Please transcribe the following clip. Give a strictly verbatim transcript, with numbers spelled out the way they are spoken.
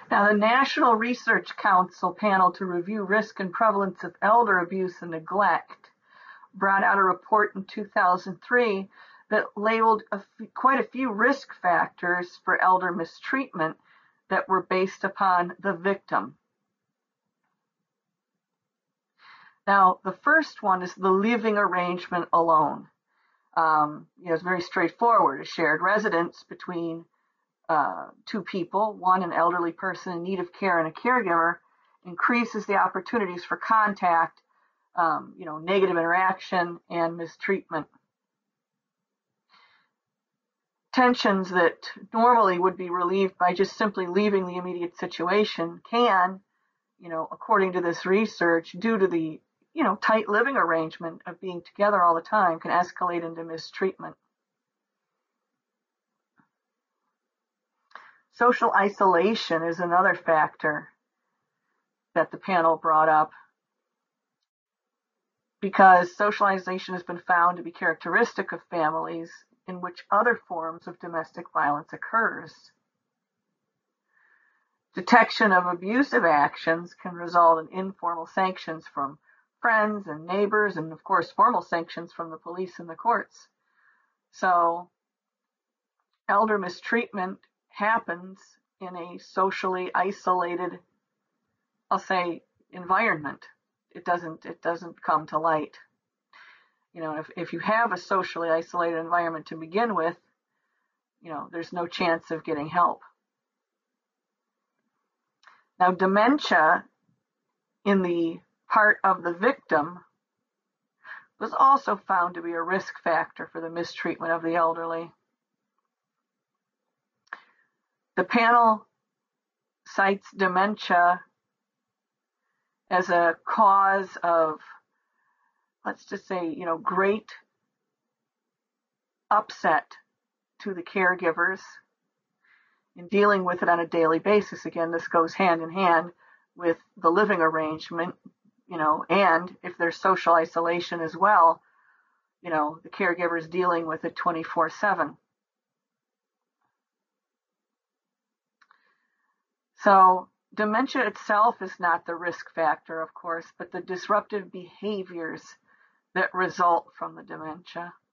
Now, the National Research Council panel to review risk and prevalence of elder abuse and neglect brought out a report in two thousand three that labeled a f- quite a few risk factors for elder mistreatment that were based upon the victim. Now, the first one is the living arrangement alone. Um, you know, it's very straightforward. A shared residence between uh, two people, one an elderly person in need of care and a caregiver, increases the opportunities for contact, um, you know, negative interaction and mistreatment. Tensions that normally would be relieved by just simply leaving the immediate situation can, you know, according to this research, due to the, you know, tight living arrangement of being together all the time, can escalate into mistreatment. Social isolation is another factor that the panel brought up, because socialization has been found to be characteristic of families in which other forms of domestic violence occurs. Detection of abusive actions can result in informal sanctions from friends and neighbors, and of course formal sanctions from the police and the courts. So elder mistreatment happens in a socially isolated, I'll say, environment. It doesn't, it doesn't come to light. You know, if, if you have a socially isolated environment to begin with, you know, there's no chance of getting help. Now, dementia in the part of the victim was also found to be a risk factor for the mistreatment of the elderly. The panel cites dementia as a cause of, let's just say, you know, great upset to the caregivers in dealing with it on a daily basis. Again, this goes hand in hand with the living arrangement, you know, and if there's social isolation as well, you know, the caregiver's dealing with it twenty-four seven. So dementia itself is not the risk factor, of course, but the disruptive behaviors that result from the dementia.